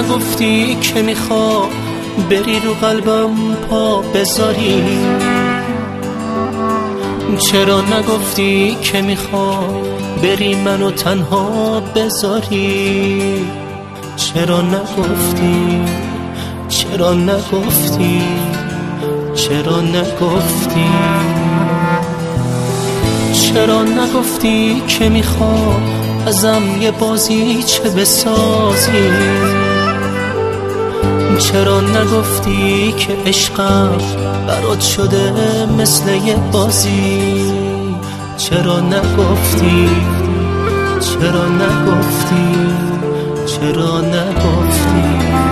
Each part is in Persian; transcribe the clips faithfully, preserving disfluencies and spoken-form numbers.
نگفتی که میخوا بری رو قلبم پا بذاری؟ چرا نگفتی که میخوا بری منو تنها بذاری؟ چرا نگفتی؟ چرا نگفتی؟ چرا نگفتی؟ چرا نگفتی که میخوا ازم یه بازی چه بسازی؟ چرا نگفتی که عشقم برات شده مثل یه بازی؟ چرا نگفتی؟ چرا نگفتی؟ چرا نگفتی؟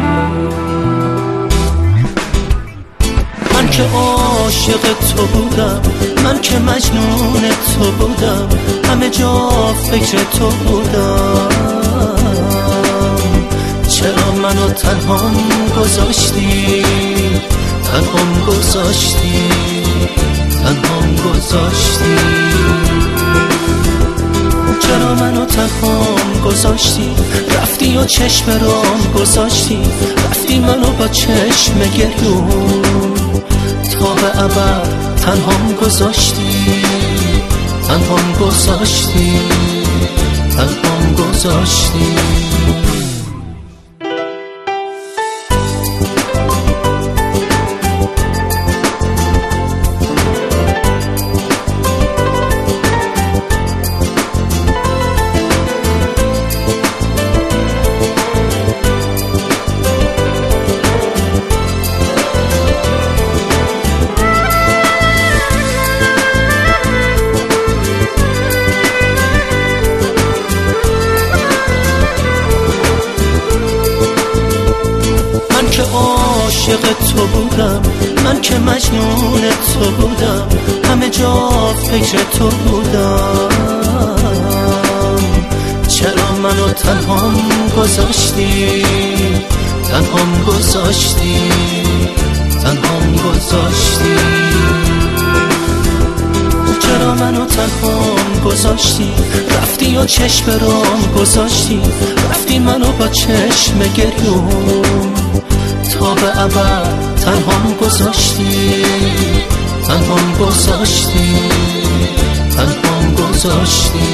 من که عاشق تو بودم، من که مجنون تو بودم، همه جا فکر تو بودم. چرا منو تنهام گذاشتی؟ تنهام گذاشتی؟ تنهام گذاشتی؟ چرا منو تنهام گذاشتی؟ رفتی و چشم رام گذاشتی، رفتی منو با چشم گریون تا به ابد تنهام گذاشتی. تنهام گذاشتی؟ تنهام گذاشتی؟ که عاشق تو بودم، من که مجنون تو بودم، همه جا فکر تو بودم. چرا منو تنهام گذاشتی؟ تنهام گذاشتی؟ تنهام گذاشتی؟ چرا منو تنهام گذاشتی؟ رفتی و چشم رام گذاشتی، رفتی منو با چشم گریون تا به ابد تنهام گذاشتی. تنهام گذاشتی؟ تنهام گذاشتی؟